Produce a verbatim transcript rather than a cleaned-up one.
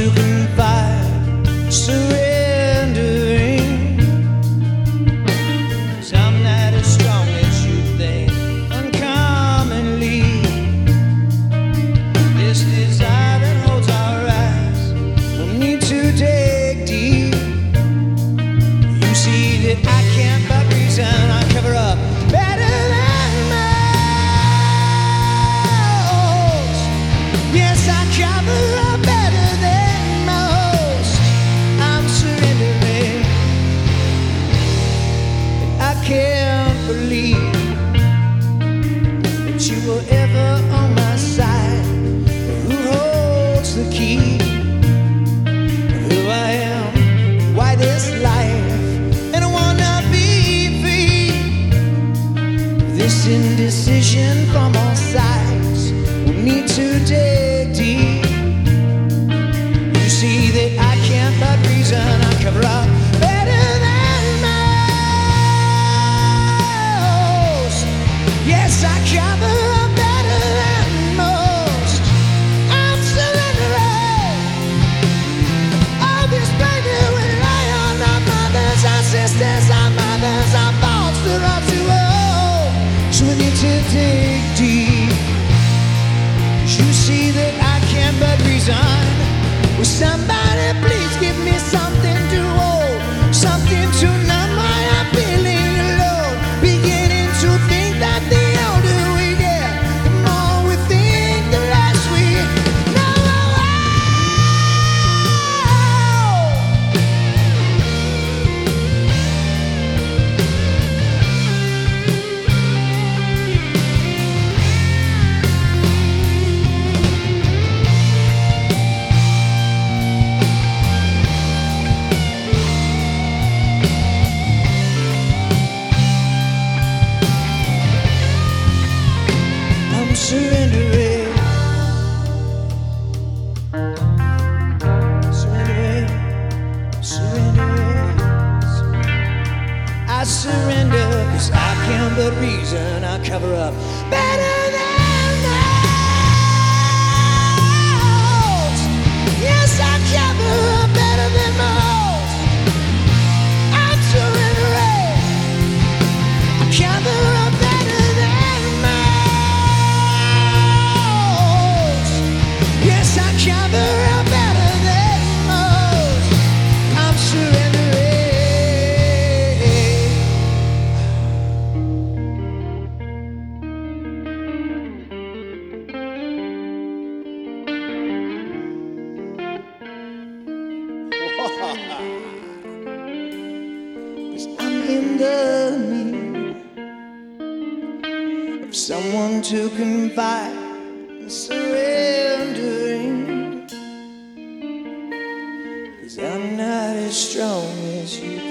to confide, surrendering. 'Cause I'm not as strong as you think, uncommonly. This desire that holds our eyes will need to dig deep. You see that I can't but reason I cover up better than most. Yes, I cover up better than most. I'm surrendering. I can't believe that you were ever on my side. Who holds the key? Who I am, why this life, and I wanna be free. This indecision from all sides will need to dig deep. You see that I can't but reason I cover up better than most. Yes, I cover up better than most. I'm surrendering. All this pleasure will lie on our mothers, our sisters, our mothers, our faults that are too old. So we need to dig deep. You see that I can't but reason. Will somebody please give me something to hold, something to numb my I'm feeling alone. Beginning to think that the older we get, the more we think, the less we know. I'm surrendering. Surrendering. Surrendering. I surrender, 'cause I can't but reason I cover up better than most. Yes, I cover up better than most. I'm surrendering. I cover up better than most. Yes, I cover up better than most. I'm surrendering. Cause I'm in the need of someone to confide and surrendering. 'Cause I'm not as strong as you